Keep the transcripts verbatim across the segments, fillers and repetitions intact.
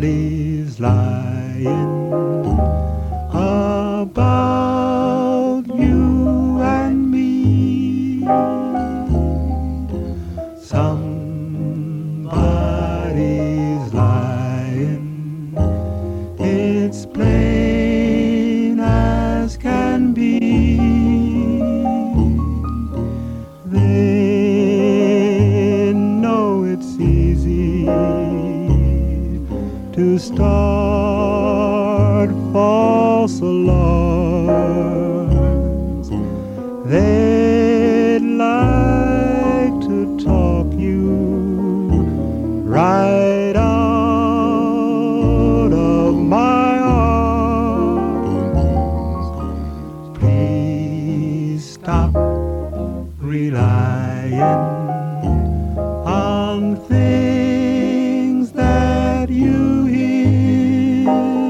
Somebody's lying about you and me. Somebody's lying. It's plain as can be. They know it's easy to start false alarms. They'd like to talk you right out of my arms. Please stop relying on things that you hear.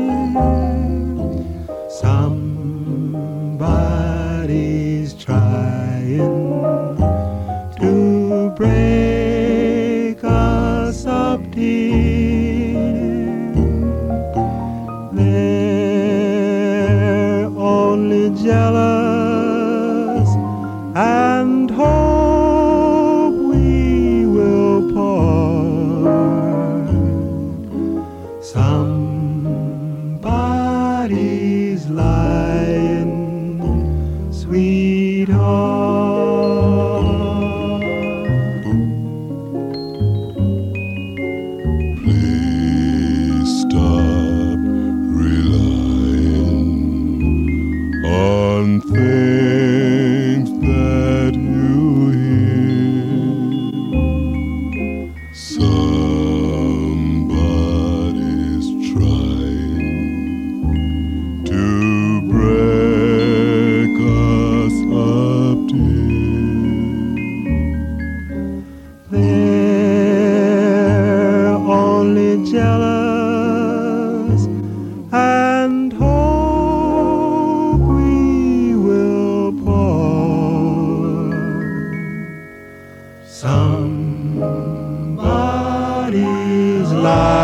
Somebody's trying to break us up, dear. They're only jealous and hope we will part. Somebody's lying, sweetheart. Please stop relying on things that you hear. Somebody's trying to break us up, dear. They're only jealous and hope we will part. Somebody's lying.